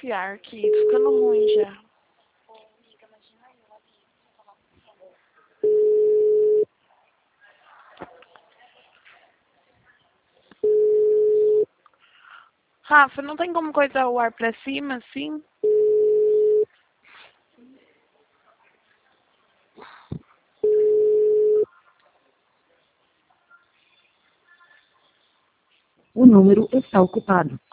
reiniciar aqui, tá ficando ruim já. Rafa, não tem como coisar o ar pra cima, assim? O número está ocupado.